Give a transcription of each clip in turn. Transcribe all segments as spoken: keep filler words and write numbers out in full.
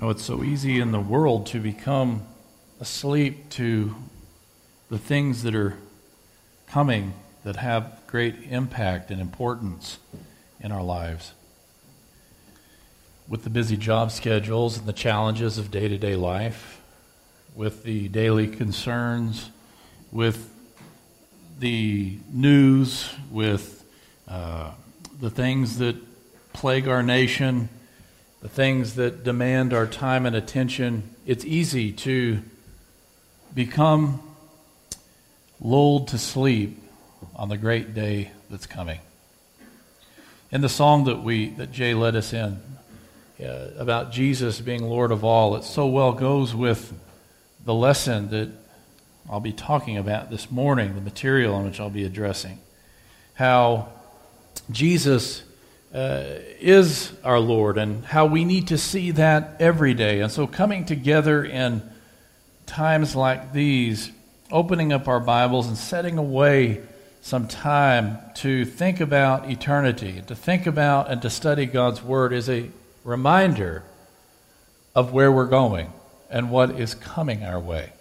Oh, it's so easy in the world to become asleep to the things that are coming that have great impact and importance in our lives. With the busy job schedules and the challenges of day-to-day life, with the daily concerns, with the news, with uh, the things that plague our nation, the things that demand our time and attention, it's easy to become lulled to sleep on the great day that's coming. In the song that we that Jay led us in uh, about Jesus being Lord of all, it so well goes with the lesson that I'll be talking about this morning, the material on which I'll be addressing. How Jesus uh, is our Lord and how we need to see that every day. And so coming together in times like these, opening up our Bibles and setting away some time to think about eternity, to think about and to study God's Word is a reminder of where we're going and what is coming our way.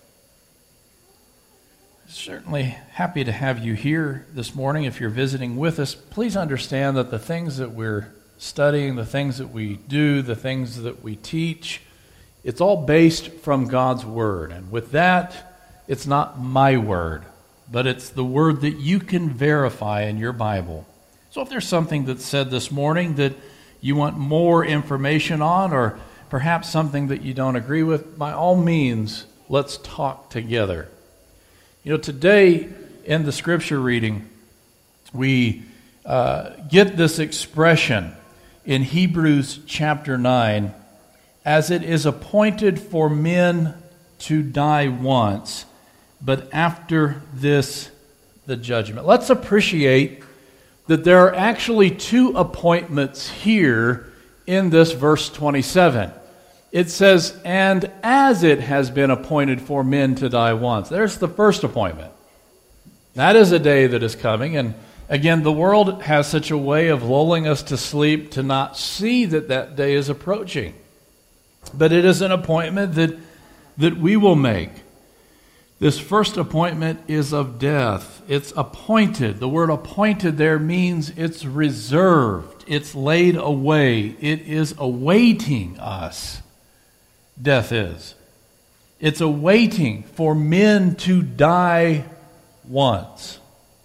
Certainly happy to have you here this morning. If you're visiting with us, please understand that the things that we're studying, the things that we do, the things that we teach, it's all based from God's Word. And with that, it's not my word, but it's the word that you can verify in your Bible. So if there's something that's said this morning that you want more information on, or perhaps something that you don't agree with, by all means, let's talk together. You know, today in the scripture reading, we uh, get this expression in Hebrews chapter nine, as it is appointed for men to die once, but after this, the judgment. Let's appreciate that there are actually two appointments here in this verse twenty-seven. It says, and as it has been appointed for men to die once. There's the first appointment. That is a day that is coming. And again, the world has such a way of lulling us to sleep to not see that that day is approaching. But it is an appointment that, that we will make. This first appointment is of death. It's appointed. The word appointed there means it's reserved. It's laid away. It is awaiting us. Death is. It's awaiting for men to die once.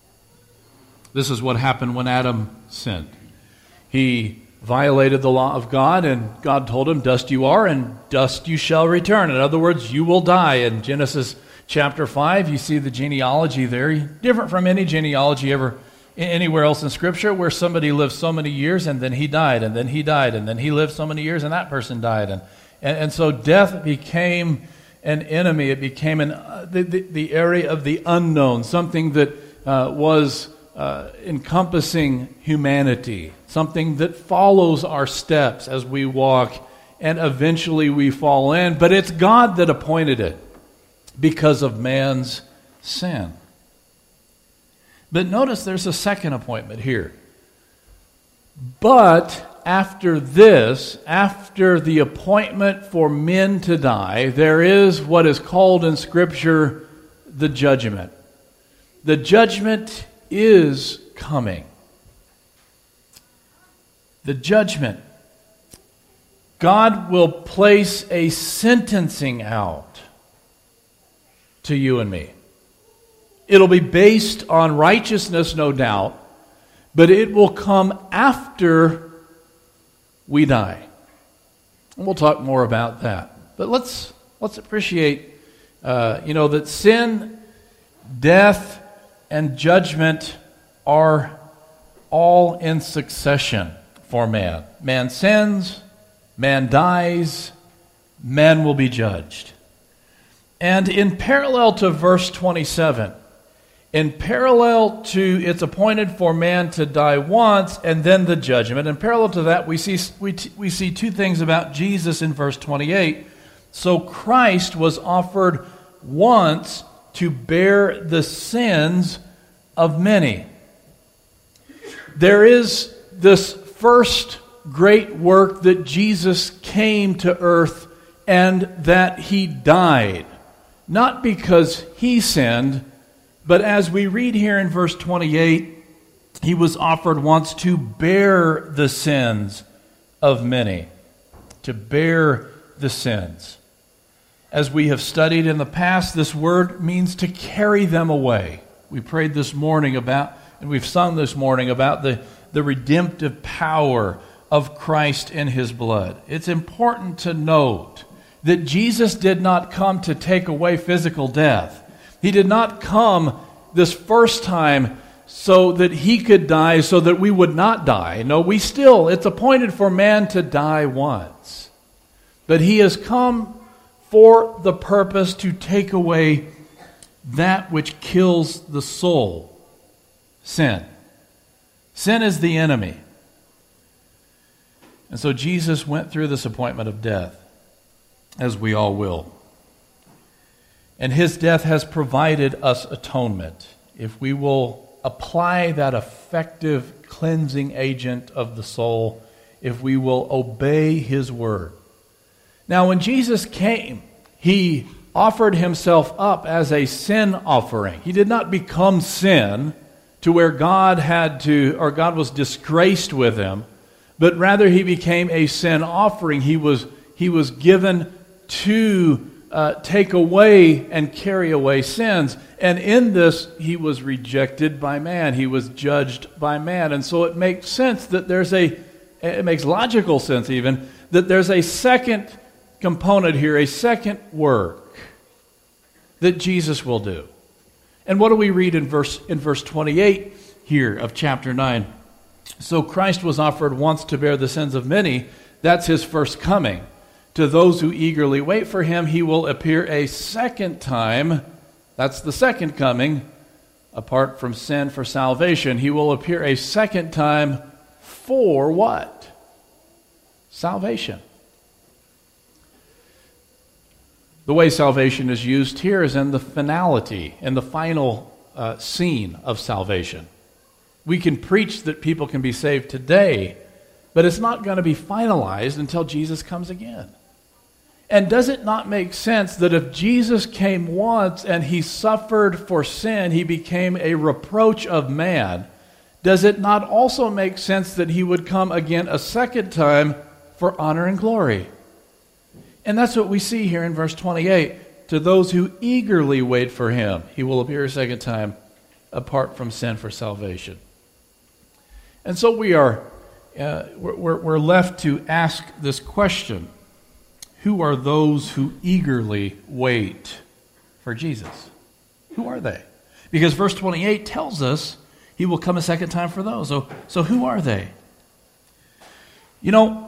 This is what happened when Adam sinned. He violated the law of God, and God told him, dust you are, and dust you shall return. In other words, you will die. In Genesis chapter five, you see the genealogy there. Different from any genealogy ever anywhere else in Scripture, where somebody lived so many years, and then he died, and then he died, and then he lived so many years, and that person died. And And, and so death became an enemy. It became an, uh, the, the, the area of the unknown, something that uh, was uh, encompassing humanity, something that follows our steps as we walk, and eventually we fall in. But it's God that appointed it because of man's sin. But notice there's a second appointment here. But after this, after the appointment for men to die, there is what is called in Scripture the judgment. The judgment is coming. The judgment. God will place a sentencing out to you and me. It'll be based on righteousness, no doubt, but it will come after we die. And we'll talk more about that. But let's let's appreciate, uh, you know, that sin, death, and judgment are all in succession for man. Man sins, man dies, man will be judged. And in parallel to verse twenty-seven, in parallel to it's appointed for man to die once and then the judgment, in parallel to that, we see we, we see two things about Jesus in verse twenty-eight. So Christ was offered once to bear the sins of many. There is this first great work that Jesus came to earth and that he died, not because he sinned, but as we read here in verse twenty-eight, he was offered once to bear the sins of many, to bear the sins. As we have studied in the past, this word means to carry them away. We prayed this morning about, and we've sung this morning about the, the redemptive power of Christ in his blood. It's important to note that Jesus did not come to take away physical death. He did not come this first time so that he could die, so that we would not die. No, we still, it's appointed for man to die once. But he has come for the purpose to take away that which kills the soul, sin. Sin is the enemy. And so Jesus went through this appointment of death, as we all will. And his death has provided us atonement. If we will apply that effective cleansing agent of the soul, if we will obey his word. Now, when Jesus came, he offered himself up as a sin offering. He did not become sin to where God had to, or God was disgraced with him, but rather he became a sin offering. He was, he was given to uh, take away and carry away sins. And in this, he was rejected by man. He was judged by man. And so it makes sense that there's a, it makes logical sense even, that there's a second component here, a second work that Jesus will do. And what do we read in verse in verse twenty-eight here of chapter nine? So Christ was offered once to bear the sins of many. That's his first coming. To those who eagerly wait for him, he will appear a second time. That's the second coming, apart from sin for salvation. He will appear a second time for what? Salvation. The way salvation is used here is in the finality, in the final uh, scene of salvation. We can preach that people can be saved today, but it's not going to be finalized until Jesus comes again. And does it not make sense that if Jesus came once and he suffered for sin, he became a reproach of man, does it not also make sense that he would come again a second time for honor and glory? And that's what we see here in verse twenty-eight. To those who eagerly wait for him, he will appear a second time apart from sin for salvation. And so we are uh, we're, we're left to ask this question. Who are those who eagerly wait for Jesus? Who are they? Because verse twenty-eight tells us he will come a second time for those. So, so who are they? You know,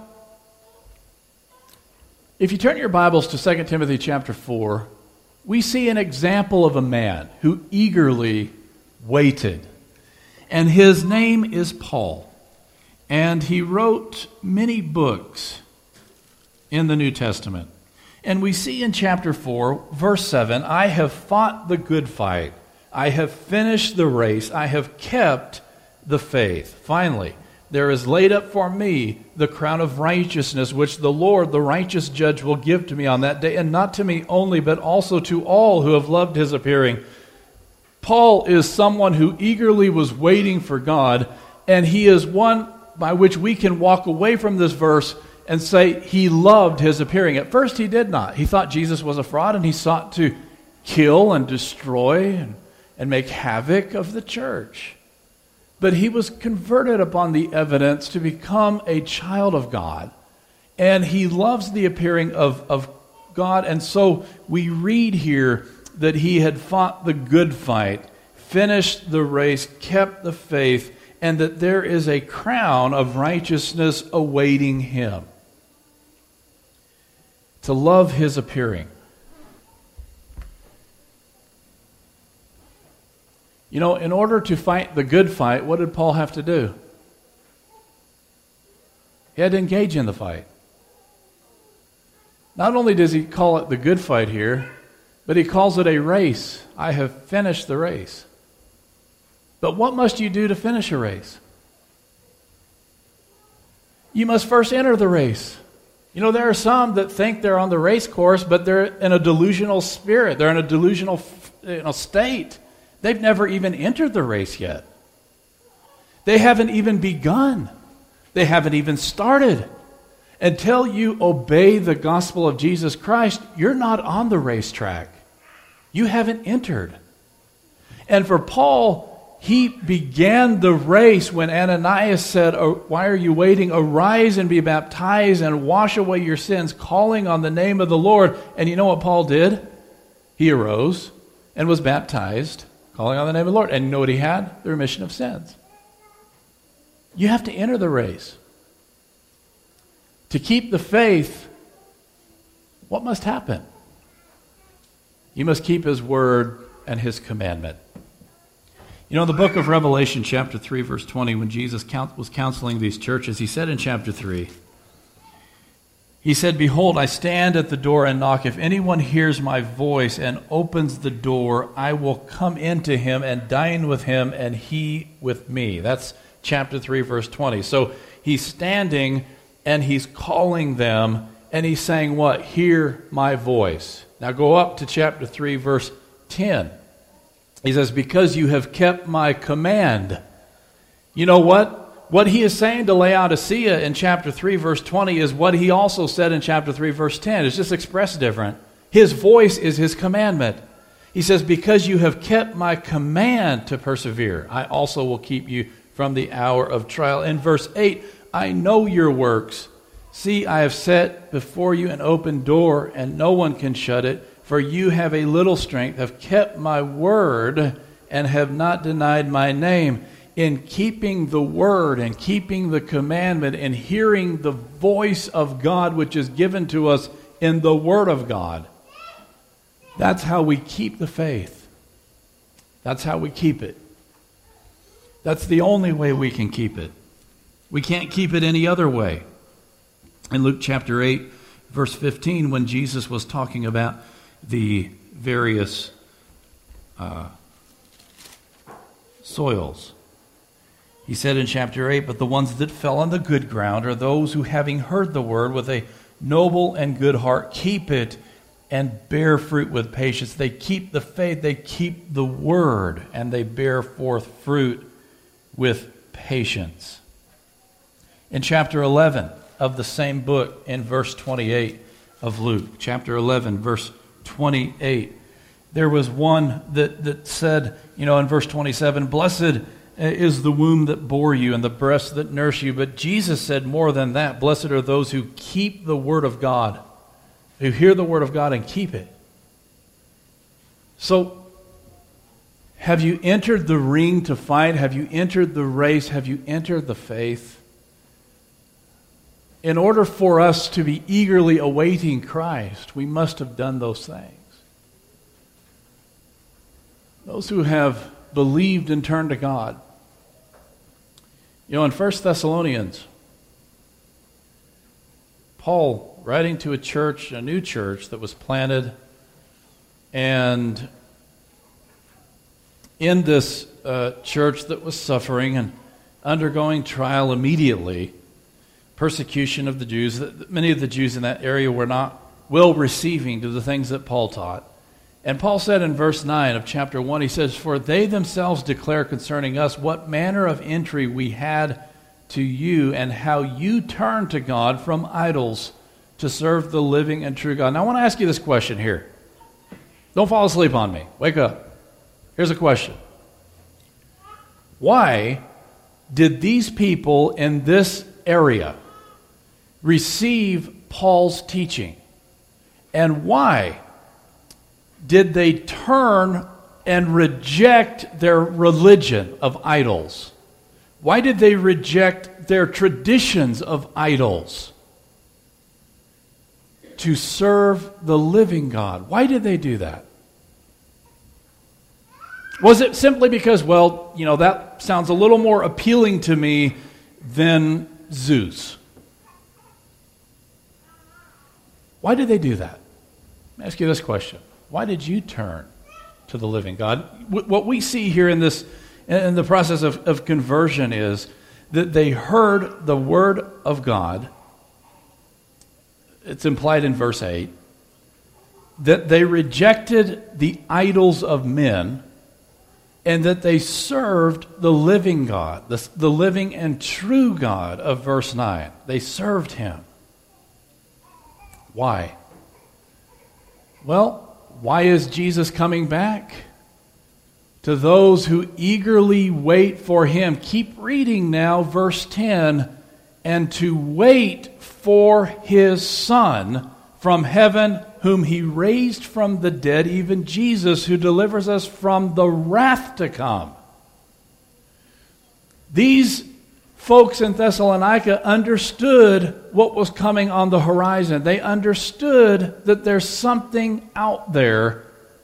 if you turn your Bibles to Second Timothy chapter four, we see an example of a man who eagerly waited. And his name is Paul. And he wrote many books in the New Testament. And we see in chapter four, verse seven, I have fought the good fight. I have finished the race. I have kept the faith. Finally, there is laid up for me the crown of righteousness, which the Lord, the righteous judge, will give to me on that day, and not to me only, but also to all who have loved his appearing. Paul is someone who eagerly was waiting for God, and he is one by which we can walk away from this verse and say he loved his appearing. At first he did not. He thought Jesus was a fraud, and he sought to kill and destroy and, and make havoc of the church. But he was converted upon the evidence to become a child of God. And he loves the appearing of, of God. And so we read here that he had fought the good fight, finished the race, kept the faith, and that there is a crown of righteousness awaiting him. To love his appearing. You know, in order to fight the good fight, what did Paul have to do? He had to engage in the fight. Not only does he call it the good fight here, but he calls it a race. I have finished the race. But what must you do to finish a race? You must first enter the race. You know, there are some that think they're on the race course, but they're in a delusional spirit. They're in a delusional you know, state. They've never even entered the race yet. They haven't even begun. They haven't even started. Until you obey the gospel of Jesus Christ, you're not on the racetrack. You haven't entered. And for Paul, he began the race when Ananias said, oh, why are you waiting? Arise and be baptized and wash away your sins, calling on the name of the Lord. And you know what Paul did? He arose and was baptized, calling on the name of the Lord. And you know what he had? The remission of sins. You have to enter the race. To keep the faith, what must happen? You must keep his word and his commandment. You know, in the book of Revelation, chapter three, verse twenty, when Jesus was counseling these churches, he said in chapter three, he said, behold, I stand at the door and knock. If anyone hears my voice and opens the door, I will come into him and dine with him and he with me. That's chapter three, verse twenty. So he's standing and he's calling them and he's saying what? Hear my voice. Now go up to chapter three, verse ten. He says, because you have kept my command. You know what? What he is saying to Laodicea in chapter three, verse twenty is what he also said in chapter three, verse ten. It's just expressed different. His voice is his commandment. He says, because you have kept my command to persevere, I also will keep you from the hour of trial. In verse eight, I know your works. See, I have set before you an open door, and no one can shut it. For you have a little strength, have kept my word, and have not denied my name. In keeping the word and keeping the commandment and hearing the voice of God, which is given to us in the word of God, that's how we keep the faith. That's how we keep it. That's the only way we can keep it. We can't keep it any other way. In Luke chapter eight, verse fifteen, when Jesus was talking about the various uh, soils, he said in chapter eight, but the ones that fell on the good ground are those who, having heard the word with a noble and good heart, keep it and bear fruit with patience. They keep the faith, they keep the word, and they bear forth fruit with patience. In chapter eleven of the same book, in verse twenty-eight of Luke, chapter eleven, verse twenty-eight, there was one that, that said, you know, in verse twenty-seven, blessed is the womb that bore you and the breast that nursed you. But Jesus said more than that, blessed are those who keep the word of God, who hear the word of God and keep it. So, have you entered the ring to fight? Have you entered the race? Have you entered the faith? In order for us to be eagerly awaiting Christ, we must have done those things. Those who have believed and turned to God. You know, in First Thessalonians, Paul, writing to a church, a new church that was planted, and in this uh, church that was suffering and undergoing trial immediately, persecution of the Jews. Many of the Jews in that area were not well receiving to the things that Paul taught. And Paul said in verse nine of chapter one, he says, for they themselves declare concerning us what manner of entry we had to you and how you turned to God from idols to serve the living and true God. Now I want to ask you this question here. Don't fall asleep on me. Wake up. Here's a question. Why did these people in this area receive Paul's teaching? And why did they turn and reject their religion of idols? Why did they reject their traditions of idols to serve the living God? Why did they do that? Was it simply because, well, you know, that sounds a little more appealing to me than Zeus? Why did they do that? Let me ask you this question. Why did you turn to the living God? What we see here in this, in the process of, of conversion is that they heard the word of God it's implied in verse eight, that they rejected the idols of men and that they served the living God, the, the living and true God of verse nine. They served him. Why? Well, why is Jesus coming back? To those who eagerly wait for him. Keep reading now, verse ten. And to wait for his Son from heaven, whom he raised from the dead, even Jesus, who delivers us from the wrath to come. These folks in Thessalonica understood what was coming on the horizon. They understood that there's something out there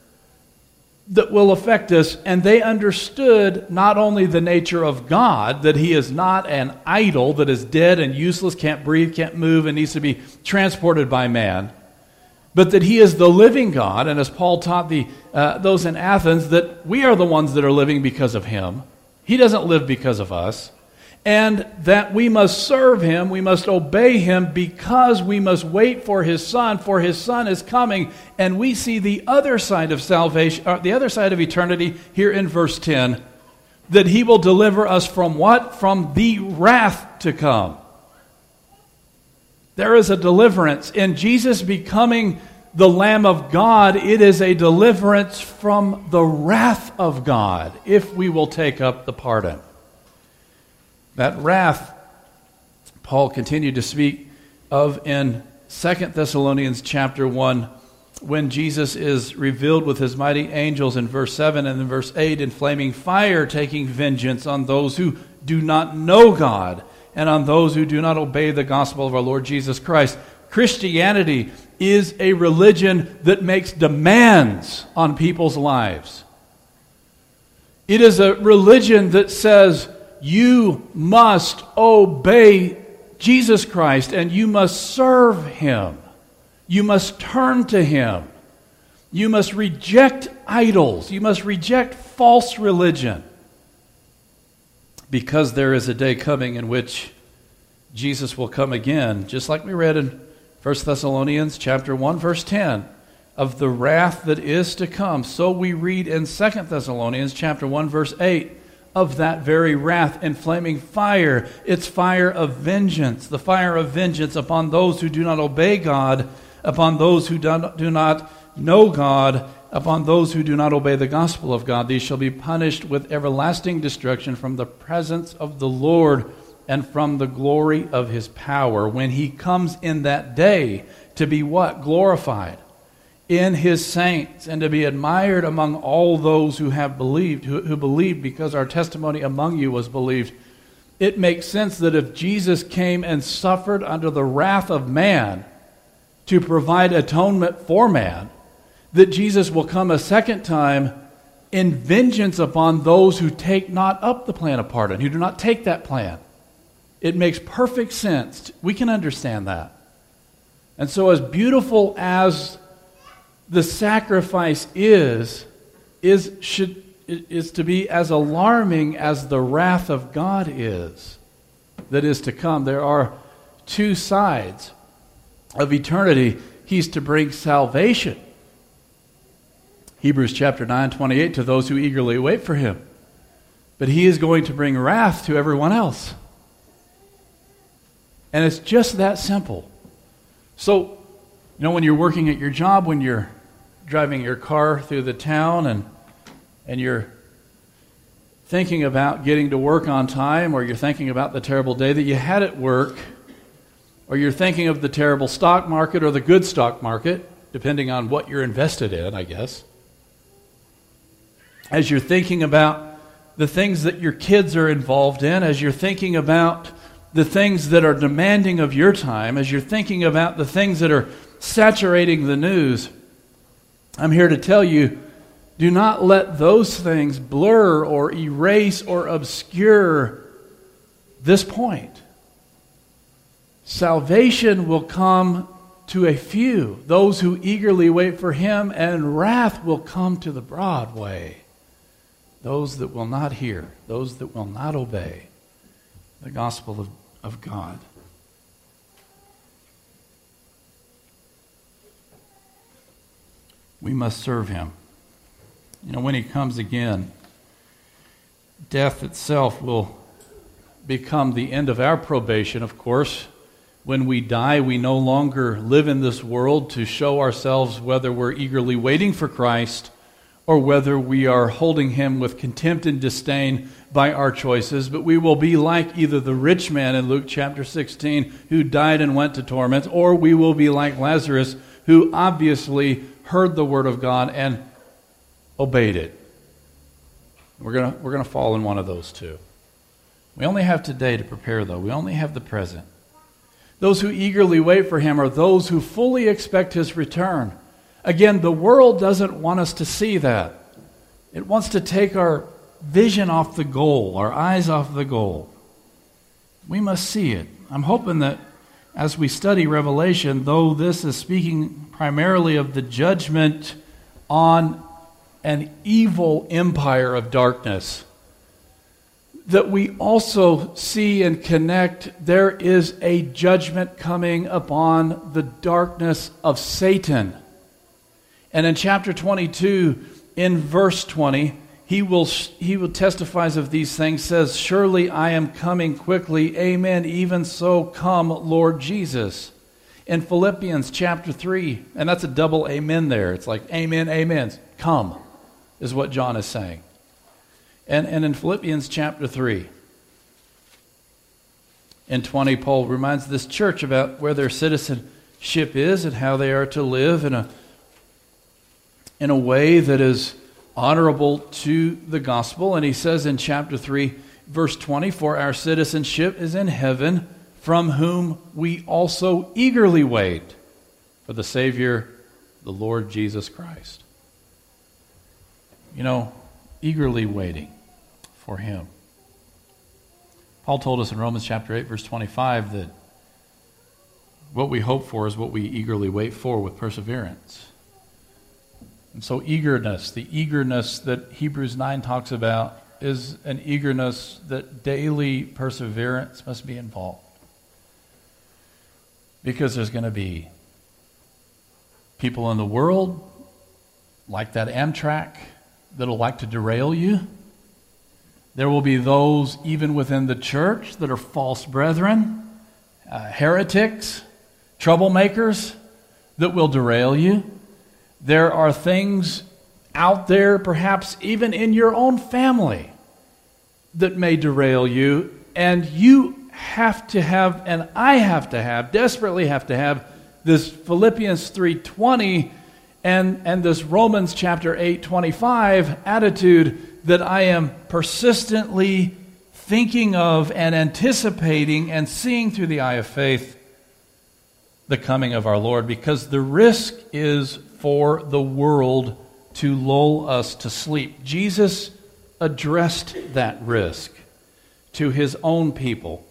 that will affect us, and they understood not only the nature of God, that he is not an idol that is dead and useless, can't breathe, can't move, and needs to be transported by man, but that he is the living God, and as Paul taught the uh, those in Athens, that we are the ones that are living because of him. He doesn't live because of us. And that we must serve him, we must obey him, because we must wait for his Son, for his Son is coming. And we see the other side of salvation, or the other side of eternity here in verse ten, that he will deliver us from what? From the wrath to come. There is a deliverance. In Jesus becoming the Lamb of God, it is a deliverance from the wrath of God, if we will take up the pardon. That wrath, Paul continued to speak of in Second Thessalonians chapter one, when Jesus is revealed with his mighty angels in verse seven, and in verse eight, in flaming fire, taking vengeance on those who do not know God and on those who do not obey the gospel of our Lord Jesus Christ. Christianity is a religion that makes demands on people's lives. It is a religion that says, you must obey Jesus Christ and you must serve him. You must turn to him. You must reject idols. You must reject false religion. Because there is a day coming in which Jesus will come again, just like we read in First Thessalonians chapter one, verse ten, of the wrath that is to come. So we read in Second Thessalonians chapter one, verse eight, of that very wrath and flaming fire. It's fire of vengeance, the fire of vengeance upon those who do not obey God, upon those who do not know God, upon those who do not obey the gospel of God. These shall be punished with everlasting destruction from the presence of the Lord and from the glory of his power, when he comes in that day to be what? Glorified in his saints, and to be admired among all those who have believed, who, who believed because our testimony among you was believed. It makes sense that if Jesus came and suffered under the wrath of man to provide atonement for man, that Jesus will come a second time in vengeance upon those who take not up the plan of pardon, who do not take that plan. It makes perfect sense. We can understand that. And so as beautiful as the sacrifice is, is should is to be as alarming as the wrath of God is that is to come. There are two sides of eternity. He's to bring salvation. Hebrews chapter nine, twenty-eight, to those who eagerly wait for him. But he is going to bring wrath to everyone else. And it's just that simple. So, you know, when you're working at your job, when you're driving your car through the town and and you're thinking about getting to work on time, or you're thinking about the terrible day that you had at work, or you're thinking of the terrible stock market or the good stock market, depending on what you're invested in, I guess. As you're thinking about the things that your kids are involved in, as you're thinking about the things that are demanding of your time, as you're thinking about the things that are saturating the news, I'm here to tell you, do not let those things blur or erase or obscure this point. Salvation will come to a few, those who eagerly wait for him, and wrath will come to the broad way, those that will not hear, those that will not obey the gospel of, of God. we must serve him. You know, when he comes again, death itself will become the end of our probation, of course. When we die, we no longer live in this world to show ourselves whether we're eagerly waiting for Christ or whether we are holding him with contempt and disdain by our choices, but we will be like either the rich man in Luke chapter sixteen who died and went to torment, or we will be like Lazarus who obviously heard the word of God and obeyed it. We're going to we're going to fall in one of those two. We only have today to prepare, though. We only have the present. Those who eagerly wait for him are those who fully expect his return. Again, the world doesn't want us to see that. It wants to take our vision off the goal, our eyes off the goal. We must see it. I'm hoping that as we study Revelation, though this is speaking primarily of the judgment on an evil empire of darkness, that we also see and connect there is a judgment coming upon the darkness of Satan. And in chapter twenty-two, in verse twenty, he will he will testifies of these things, says, "Surely I am coming quickly. Amen. Even so, come, Lord Jesus." In Philippians chapter three, and that's a double amen there. It's like amen, amen. Come, is what John is saying. And, and in Philippians chapter three, in twenty, Paul reminds this church about where their citizenship is and how they are to live in a, in a way that is honorable to the gospel. And he says in chapter three, verse twenty, "For our citizenship is in heaven, from whom we also eagerly wait for the Savior, the Lord Jesus Christ." You know, eagerly waiting for him. Paul told us in Romans chapter eight, verse twenty-five, that what we hope for is what we eagerly wait for with perseverance. And so eagerness, the eagerness that Hebrews nine talks about, is an eagerness that daily perseverance must be involved. Because there's going to be people in the world, like that Amtrak, that'll like to derail you. There will be those even within the church that are false brethren, uh, heretics, troublemakers that will derail you. There are things out there, perhaps even in your own family, that may derail you. And you have to have, and I have to have, desperately have to have, this Philippians three twenty and, and this Romans chapter eight twenty-five attitude that I am persistently thinking of and anticipating and seeing through the eye of faith the coming of our Lord, because the risk is for the world to lull us to sleep. Jesus addressed that risk to his own people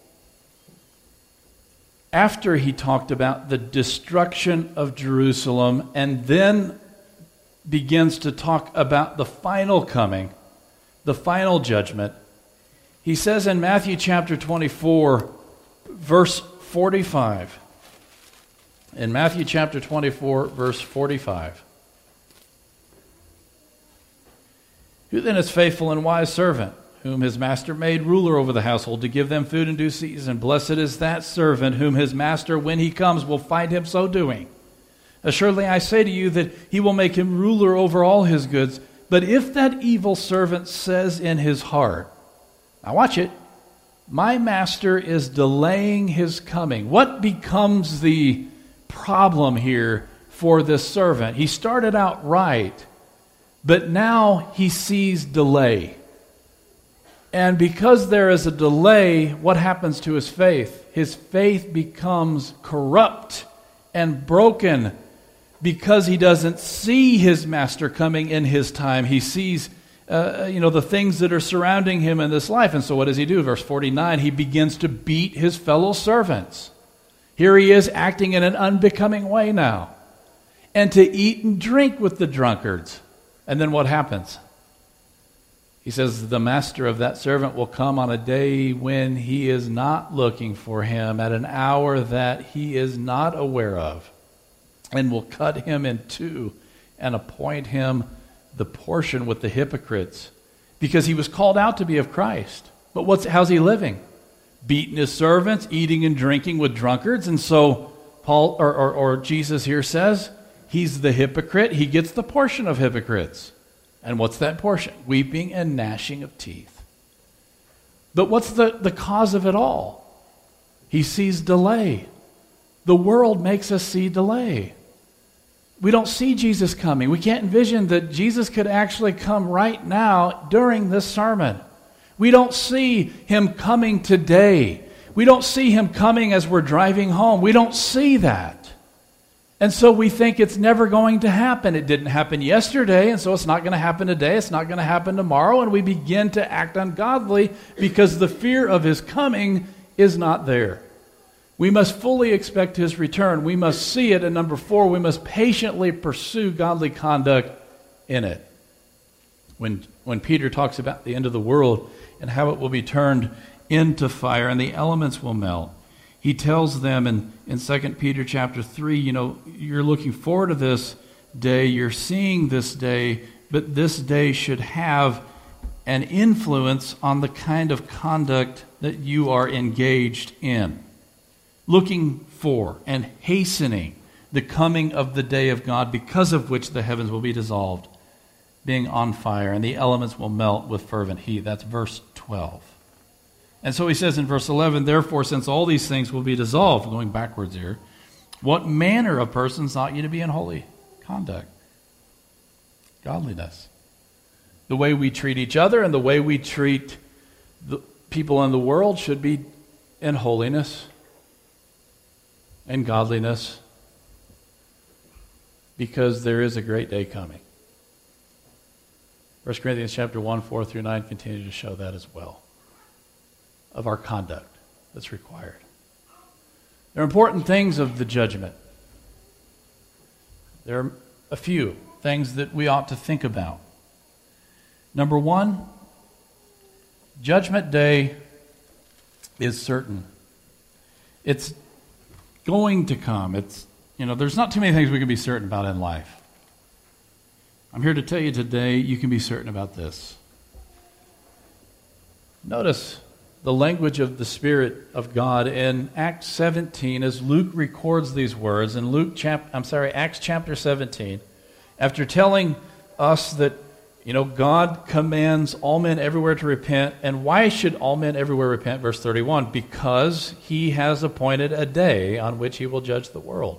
after he talked about the destruction of Jerusalem, and then begins to talk about the final coming, the final judgment. He says in Matthew chapter twenty-four, verse forty-five, in Matthew chapter twenty-four, verse forty-five, "Who then is faithful and wise servant, whom his master made ruler over the household to give them food in due season? Blessed is that servant whom his master, when he comes, will find him so doing. Assuredly I say to you that he will make him ruler over all his goods. But if that evil servant says in his heart," now watch it, "my master is delaying his coming," what becomes the problem here for this servant? He started out right, but now he sees delay. And because there is a delay, what happens to his faith? His faith becomes corrupt and broken, because he doesn't see his master coming in his time. He sees, uh, you know, the things that are surrounding him in this life. And so what does he do? Verse forty-nine, he begins to beat his fellow servants. Here he is acting in an unbecoming way now. And to eat and drink with the drunkards. And then what happens? He says the master of that servant will come on a day when he is not looking for him, at an hour that he is not aware of, and will cut him in two and appoint him the portion with the hypocrites, because he was called out to be of Christ. But what's how's he living? Beating his servants, eating and drinking with drunkards. And so Paul or, or, or Jesus here says he's the hypocrite. He gets the portion of hypocrites. And what's that portion? Weeping and gnashing of teeth. But what's the, the cause of it all? He sees delay. The world makes us see delay. We don't see Jesus coming. We can't envision that Jesus could actually come right now during this sermon. We don't see him coming today. We don't see him coming as we're driving home. We don't see that. And so we think it's never going to happen. It didn't happen yesterday, and so it's not going to happen today. It's not going to happen tomorrow. And we begin to act ungodly because the fear of his coming is not there. We must fully expect his return. We must see it. And number four, we must patiently pursue godly conduct in it. When, when Peter talks about the end of the world and how it will be turned into fire and the elements will melt, he tells them in, in Second Peter chapter three, you know, you're looking forward to this day, you're seeing this day, but this day should have an influence on the kind of conduct that you are engaged in. Looking for and hastening the coming of the day of God, because of which the heavens will be dissolved, being on fire, and the elements will melt with fervent heat. That's verse twelve. And so he says in verse eleven, therefore, since all these things will be dissolved, going backwards here, what manner of persons ought you to be in holy conduct? Godliness. The way we treat each other and the way we treat the people in the world should be in holiness and godliness, because there is a great day coming. First Corinthians chapter one, four through nine continue to show that as well, of our conduct that's required. There are important things of the judgment. There are a few things that we ought to think about. Number one, Judgment Day is certain. It's going to come. It's, you know, there's not too many things we can be certain about in life. I'm here to tell you today, you can be certain about this. Notice the language of the Spirit of God in Acts seventeen, as Luke records these words in Luke chap I'm sorry, Acts chapter seventeen, after telling us that, you know, God commands all men everywhere to repent. And why should all men everywhere repent? Verse thirty-one, because he has appointed a day on which he will judge the world.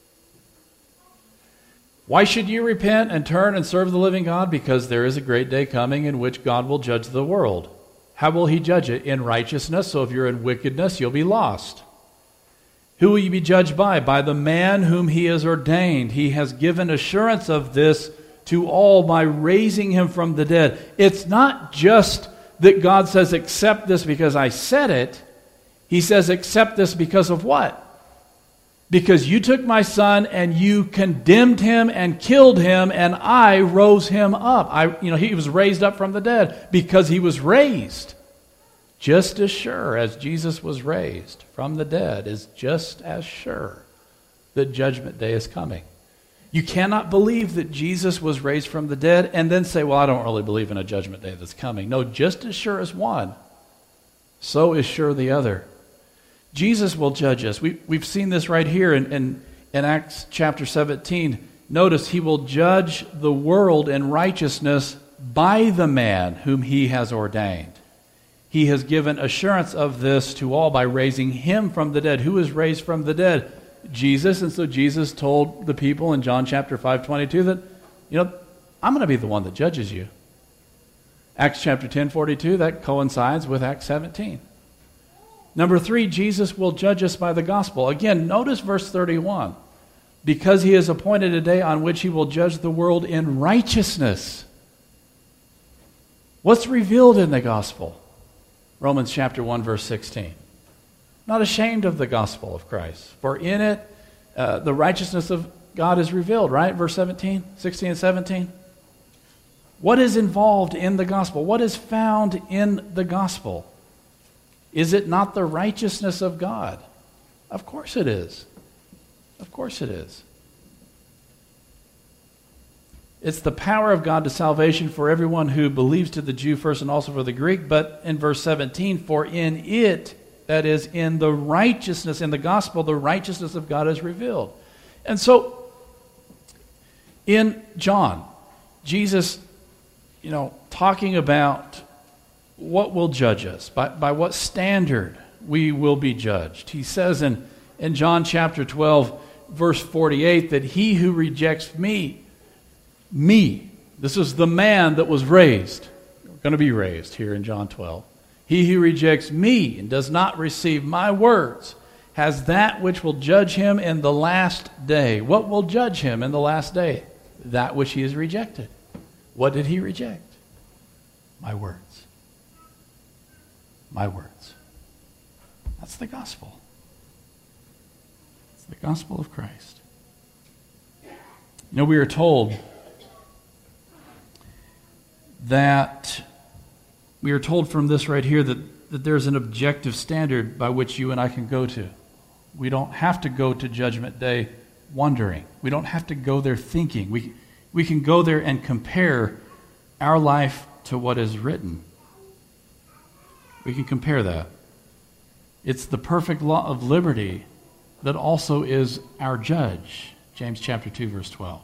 Why should you repent and turn and serve the living God? Because there is a great day coming in which God will judge the world. How will he judge it? In righteousness. So if you're in wickedness, you'll be lost. Who will you be judged by? By the man whom he has ordained. He has given assurance of this to all by raising him from the dead. It's not just that God says, accept this because I said it. He says, accept this because of what? Because you took my son and you condemned him and killed him, and I rose him up. I, you know, he was raised up from the dead because he was raised. Just as sure as Jesus was raised from the dead is just as sure that Judgment Day is coming. You cannot believe that Jesus was raised from the dead and then say, well, I don't really believe in a Judgment Day that's coming. No, just as sure as one, so is sure the other. Jesus will judge us. We, we've seen this right here in, in, in Acts chapter seventeen. Notice he will judge the world in righteousness by the man whom he has ordained. He has given assurance of this to all by raising him from the dead. Who is raised from the dead? Jesus. And so Jesus told the people in John chapter five twenty-two that, you know, I'm going to be the one that judges you. Acts chapter ten forty-two, that coincides with Acts seventeen. Number three, Jesus will judge us by the gospel. Again, notice verse thirty-one. Because he has appointed a day on which he will judge the world in righteousness. What's revealed in the gospel? Romans chapter one, verse sixteen. Not ashamed of the gospel of Christ, for in it uh, the righteousness of God is revealed, right? Verse seventeen, sixteen and seventeen. What is involved in the gospel? What is found in the gospel? Is it not the righteousness of God? Of course it is. Of course it is. It's the power of God to salvation for everyone who believes, to the Jew first and also for the Greek. But in verse seventeen, for in it, that is, in the righteousness, in the gospel, the righteousness of God is revealed. And so, in John, Jesus, you know, talking about what will judge us, by, by what standard we will be judged. He says in, in John chapter twelve, verse forty-eight, that he who rejects me, me, this is the man that was raised, going to be raised here in John twelve. He who rejects me and does not receive my words has that which will judge him in the last day. What will judge him in the last day? That which he has rejected. What did he reject? My words. My words. That's the gospel. It's the gospel of Christ. You know, we are told that we are told from this right here that, that there's an objective standard by which you and I can go to. We don't have to go to Judgment Day wondering. We don't have to go there thinking. We, we can go there and compare our life to what is written. We can compare that. It's the perfect law of liberty that also is our judge. James chapter two, verse twelve.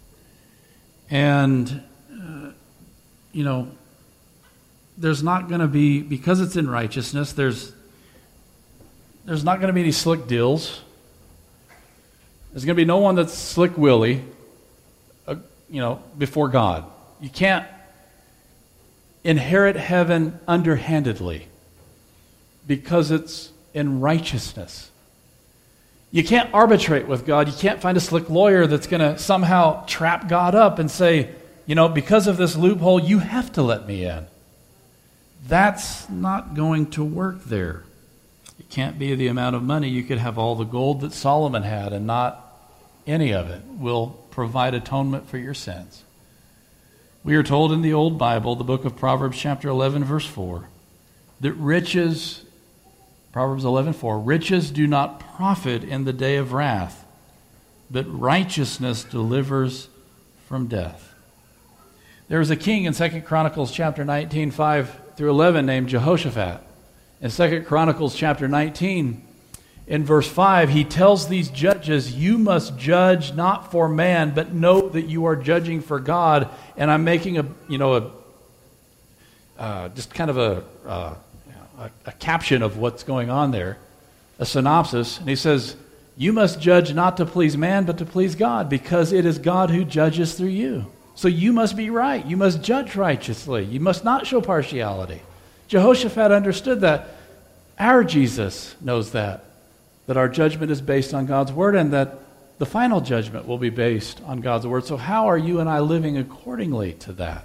And, uh, you know, there's not going to be, because it's in righteousness, there's there's not going to be any slick deals. There's going to be no one that's slick willy, uh, you know, before God. You can't inherit heaven underhandedly because it's in righteousness. You can't arbitrate with God. You can't find a slick lawyer that's going to somehow trap God up and say, you know, because of this loophole, you have to let me in. That's not going to work there. It can't be the amount of money. You could have all the gold that Solomon had and not any of it will provide atonement for your sins. We are told in the Old Bible, the book of Proverbs chapter eleven, verse four, that riches, Proverbs eleven four, riches do not profit in the day of wrath, but righteousness delivers from death. There was a king in Second Chronicles chapter nineteen, five through eleven named Jehoshaphat. In Second Chronicles chapter nineteen, in verse five, he tells these judges, you must judge not for man, but know that you are judging for God. And I'm making a, you know, a uh, just kind of a, uh, a, a caption of what's going on there, a synopsis. And he says, you must judge not to please man, but to please God, because it is God who judges through you. So you must be right. You must judge righteously. You must not show partiality. Jehoshaphat understood that. Our Jesus knows that, that our judgment is based on God's word and that the final judgment will be based on God's word. So how are you and I living accordingly to that?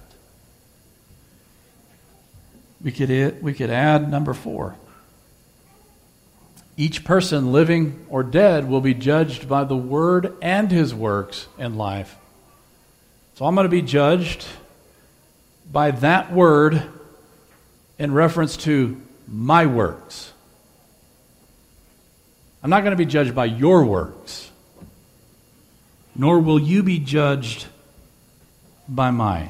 We could, we could add number four. Each person, living or dead, will be judged by the word and his works in life. So I'm going to be judged by that word in reference to my works. I'm not going to be judged by your works, nor will you be judged by mine.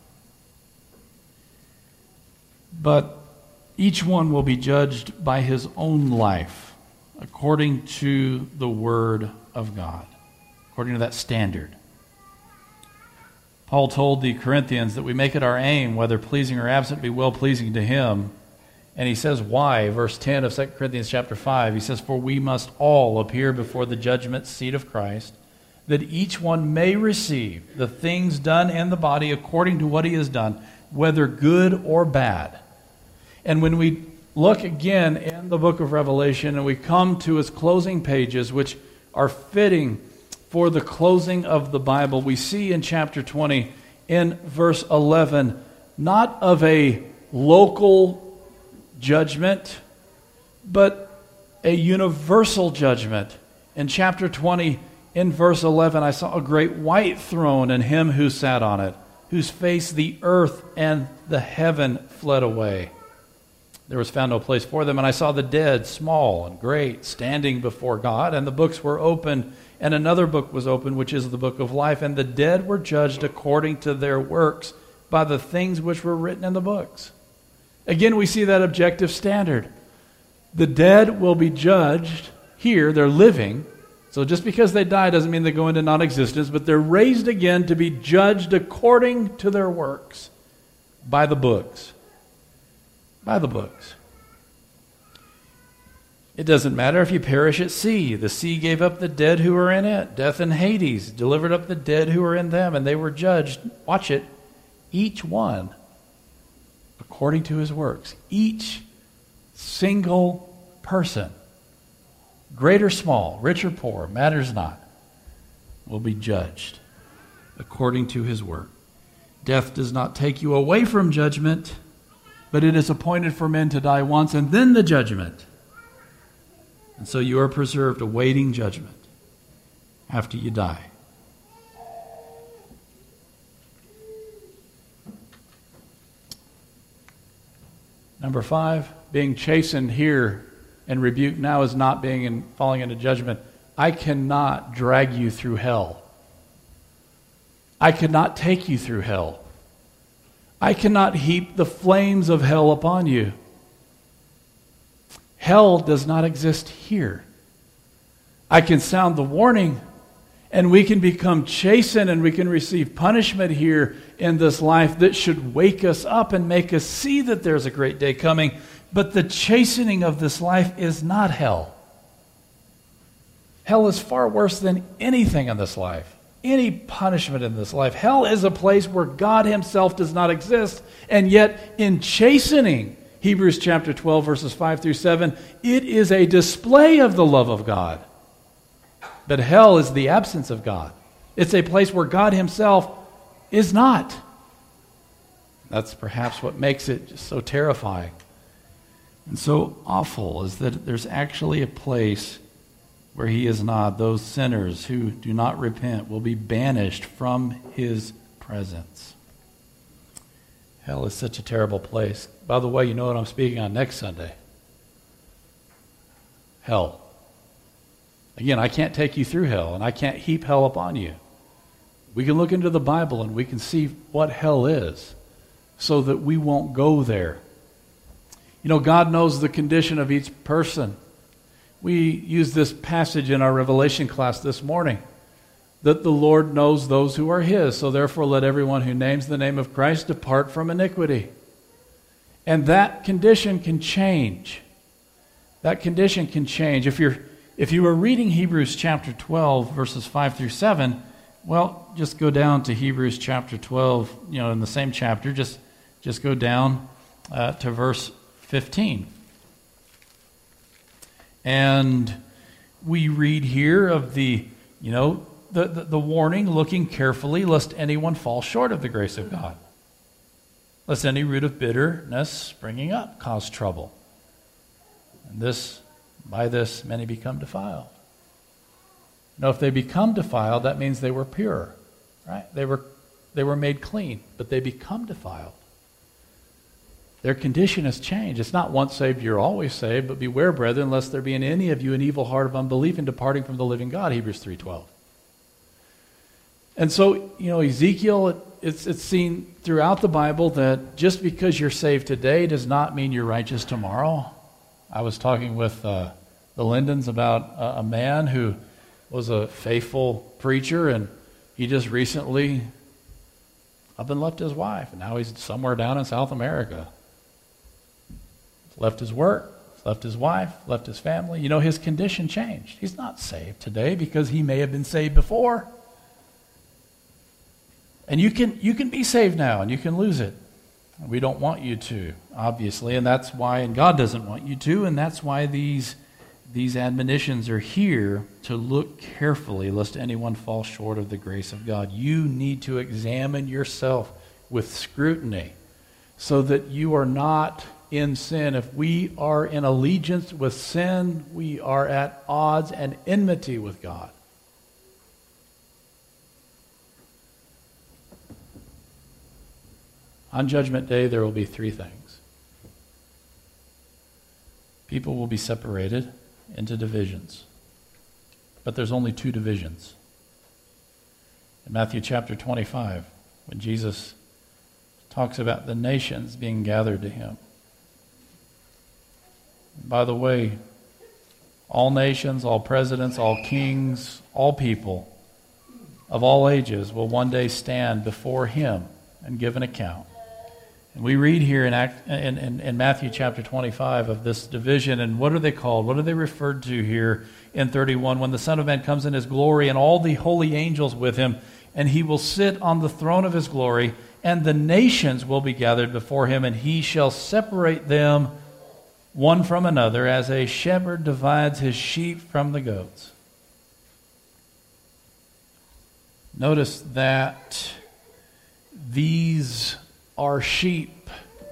But each one will be judged by his own life, according to the Word of God, according to that standard. Paul told the Corinthians that we make it our aim, whether pleasing or absent, be well-pleasing to him. And he says why, verse ten of Second Corinthians chapter five, he says, for we must all appear before the judgment seat of Christ, that each one may receive the things done in the body according to what he has done, whether good or bad. And when we look again in the book of Revelation and we come to its closing pages, which are fitting for the closing of the Bible, we see in chapter twenty, in verse eleven, not of a local judgment, but a universal judgment. In chapter twenty, in verse eleven, I saw a great white throne and him who sat on it, whose face the earth and the heaven fled away. there was found no place for them. And I saw the dead, small and great, standing before God, and the books were opened, and another book was opened, which is the book of life. And the dead were judged according to their works by the things which were written in the books. Again, we see that objective standard. The dead will be judged here. They're living. So just because they die doesn't mean they go into non-existence, but they're raised again to be judged according to their works by the books. By the books. It doesn't matter if you perish at sea. The sea gave up the dead who were in it. Death and Hades delivered up the dead who were in them, and they were judged. Watch it. Each one according to his works. Each single person, great or small, rich or poor, matters not, will be judged according to his work. Death does not take you away from judgment, but it is appointed for men to die once and then the judgment. And so you are preserved awaiting judgment after you die. Number five, being chastened here and rebuked now is not being in, falling into judgment. I cannot drag you through hell. I cannot take you through hell. I cannot heap the flames of hell upon you. Hell does not exist here. I can sound the warning, and we can become chastened, and we can receive punishment here in this life that should wake us up and make us see that there's a great day coming. But the chastening of this life is not hell. Hell is far worse than anything in this life, any punishment in this life. Hell is a place where God himself does not exist, and yet in chastening, Hebrews chapter twelve, verses five through seven, it is a display of the love of God. But hell is the absence of God. It's a place where God himself is not. That's perhaps what makes it just so terrifying and so awful, is that there's actually a place where he is not. Those sinners who do not repent will be banished from his presence. Hell is such a terrible place. By the way, you know what I'm speaking on next Sunday? Hell. Again, I can't take you through hell, and I can't heap hell upon you. We can look into the Bible and we can see what hell is so that we won't go there. You know, God knows the condition of each person. We used this passage in our Revelation class this morning, that the Lord knows those who are his. So therefore let everyone who names the name of Christ depart from iniquity. And that condition can change. That condition can change. If you're if you were reading Hebrews chapter twelve, verses five through seven, well, just go down to Hebrews chapter twelve, you know, in the same chapter, just, just go down uh, to verse fifteen. And we read here of the, you know, the, the, the warning, looking carefully lest anyone fall short of the grace of God. Lest any root of bitterness springing up cause trouble. And this, by this, many become defiled. Now, if they become defiled, that means they were pure, right? They were, they were made clean, but they become defiled. Their condition has changed. It's not once saved, you're always saved, but beware, brethren, lest there be in any of you an evil heart of unbelief in departing from the living God, Hebrews three twelve. And so, you know, Ezekiel, it, it's, it's seen throughout the Bible that just because you're saved today does not mean you're righteous tomorrow. I was talking with uh, the Lindens about a, a man who was a faithful preacher, and he just recently up and left his wife, and now he's somewhere down in South America. Left his work, left his wife, left his family. You know, his condition changed. He's not saved today because he may have been saved before. And you can you can be saved now, and you can lose it. We don't want you to, obviously, and that's why, and God doesn't want you to, and that's why these these admonitions are here to look carefully lest anyone fall short of the grace of God. You need to examine yourself with scrutiny so that you are not in sin. If we are in allegiance with sin, we are at odds and enmity with God. On Judgment Day, there will be three things. people will be separated into divisions. But there's only two divisions. In Matthew chapter twenty-five, when Jesus talks about the nations being gathered to him. By the way, all nations, all presidents, all kings, all people of all ages will one day stand before him and give an account. And we read here in, Act, in, in, in Matthew chapter twenty-five of this division, and what are they called? What are they referred to here in thirty-one? When the Son of Man comes in his glory and all the holy angels with him, and he will sit on the throne of his glory, and the nations will be gathered before him, and he shall separate them one from another, as a shepherd divides his sheep from the goats. Notice that these are sheep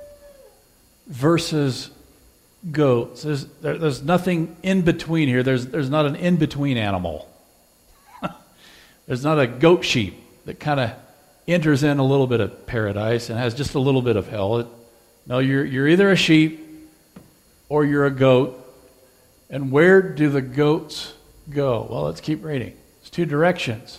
versus goats. There's, there, there's nothing in between here. There's, there's not an in-between animal. There's not a goat sheep that kind of enters in a little bit of paradise and has just a little bit of hell. It, no, you're, you're either a sheep or you're a goat. And where do the goats go? Well, let's keep reading. There's two directions.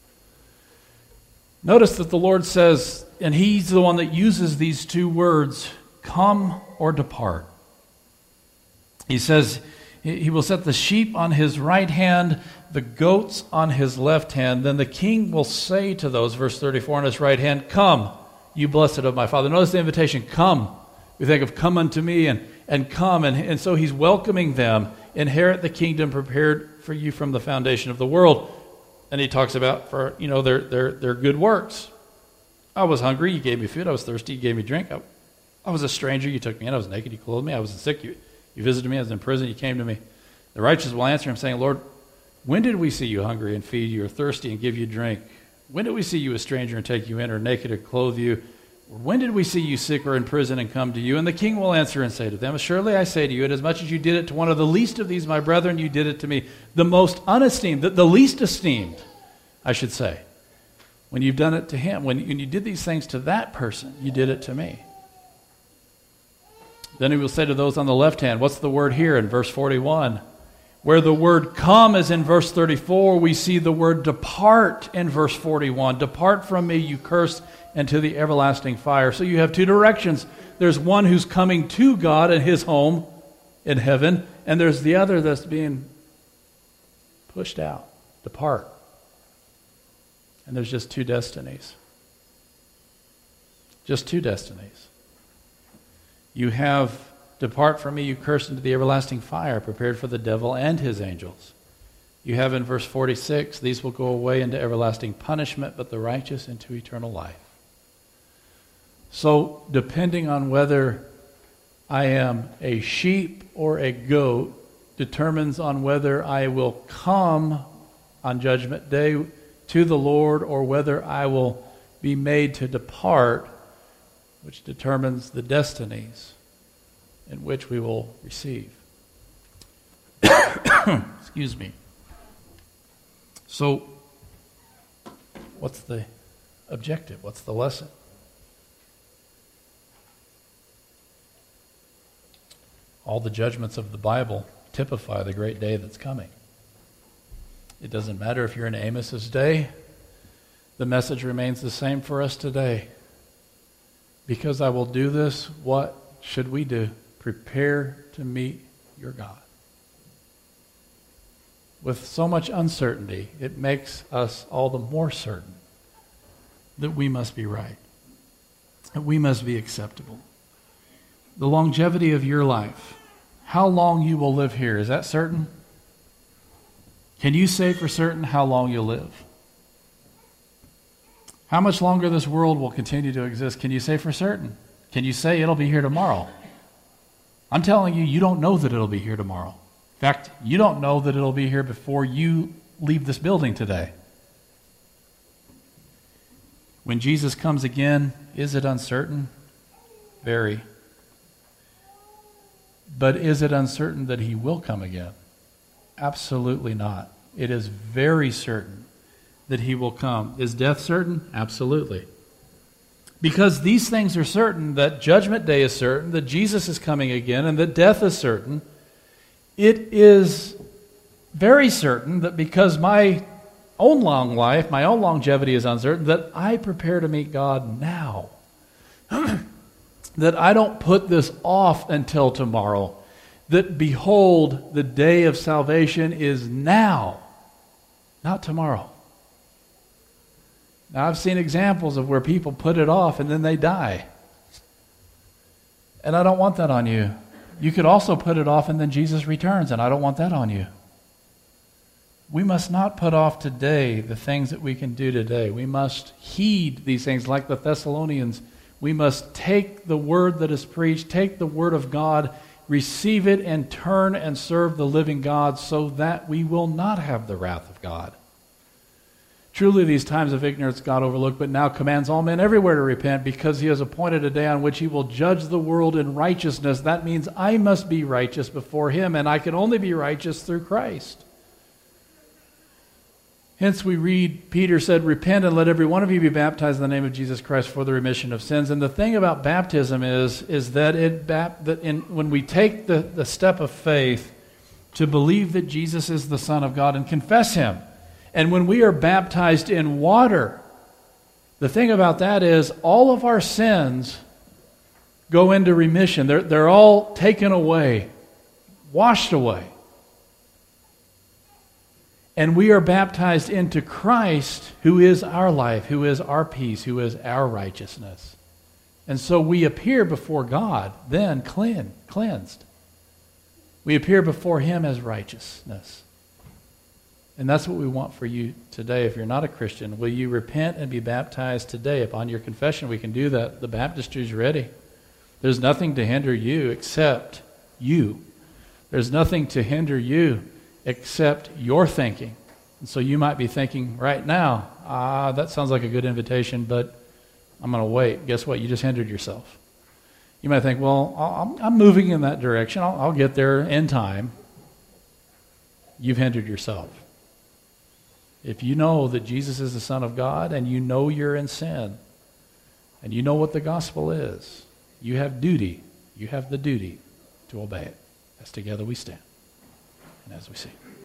Notice that the Lord says, and he's the one that uses these two words, come or depart. He says he will set the sheep on his right hand, the goats on his left hand. Then the king will say to those, verse thirty-four, on his right hand, come, you blessed of my Father. Notice the invitation, come. We think of come unto me and, and come. And, and so he's welcoming them. Inherit the kingdom prepared for you from the foundation of the world. And he talks about, for you know, their, their, their good works. I was hungry, you gave me food. I was thirsty, you gave me drink. I, I was a stranger, you took me in. I was naked, you clothed me. I was sick, you, you visited me. I was in prison, you came to me. The righteous will answer him, saying, Lord, when did we see you hungry and feed you, or thirsty and give you drink? When did we see you a stranger and take you in, or naked and clothe you? When did we see you sick or in prison and come to you? And the king will answer and say to them, surely I say to you, inasmuch as you did it to one of the least of these my brethren, you did it to me. The most unesteemed, the, the least esteemed, I should say. When you've done it to him, when, when you did these things to that person, you did it to me. Then he will say to those on the left hand, what's the word here in verse forty-one? Where the word come is in verse thirty-four, we see the word depart in verse forty-one. Depart from me, you cursed, into the everlasting fire. So you have two directions. There's one who's coming to God and his home in heaven, and there's the other that's being pushed out. Depart. And there's just two destinies. Just two destinies. You have, depart from me, you cursed, into the everlasting fire, prepared for the devil and his angels. You have in verse forty-six, these will go away into everlasting punishment, but the righteous into eternal life. So, depending on whether I am a sheep or a goat, determines on whether I will come on Judgment Day to the Lord, or whether I will be made to depart, which determines the destinies in which we will receive. Excuse me. So, what's the objective? What's the lesson? All the judgments of the Bible typify the great day that's coming. It doesn't matter if you're in Amos's day. The message remains the same for us today. Because I will do this, what should we do? Prepare to meet your God. With so much uncertainty, it makes us all the more certain that we must be right, that we must be acceptable. The longevity of your life, how long you will live here, is that certain? Can you say for certain how long you'll live? How much longer this world will continue to exist, can you say for certain? Can you say it'll be here tomorrow? I'm telling you, you don't know that it'll be here tomorrow. In fact, you don't know that it'll be here before you leave this building today. When Jesus comes again, is it uncertain? Very. But is it uncertain that he will come again? Absolutely not. It is very certain that he will come. Is death certain? Absolutely. Because these things are certain, that Judgment Day is certain, that Jesus is coming again, and that death is certain, it is very certain that because my own long life, my own longevity is uncertain, that I prepare to meet God now. That I don't put this off until tomorrow. That behold, the day of salvation is now, not tomorrow. Now, I've seen examples of where people put it off and then they die. And I don't want that on you. You could also put it off and then Jesus returns, and I don't want that on you. We must not put off today the things that we can do today. We must heed these things like the Thessalonians. We must take the word that is preached, take the word of God, receive it, and turn and serve the living God so that we will not have the wrath of God. Truly these times of ignorance God overlooked, but now commands all men everywhere to repent, because he has appointed a day on which he will judge the world in righteousness. That means I must be righteous before him, and I can only be righteous through Christ. Hence we read, Peter said, repent and let every one of you be baptized in the name of Jesus Christ for the remission of sins. And the thing about baptism is, is that, it, that in, when we take the, the step of faith to believe that Jesus is the Son of God and confess him, and when we are baptized in water, the thing about that is all of our sins go into remission. They're, they're all taken away, washed away. And we are baptized into Christ, who is our life, who is our peace, who is our righteousness. And so we appear before God, then clean, cleansed. We appear before him as righteousness. And that's what we want for you today. If you're not a Christian, will you repent and be baptized today? Upon your confession, we can do that. The baptistry is ready. There's nothing to hinder you except you. There's nothing to hinder you except your thinking. And so you might be thinking right now, ah, that sounds like a good invitation, but I'm going to wait. Guess what? You just hindered yourself. You might think, well, I'm, I'm moving in that direction. I'll, I'll get there in time. You've hindered yourself. If you know that Jesus is the Son of God and you know you're in sin and you know what the gospel is, you have duty. You have the duty to obey it. As together we stand and as we sing.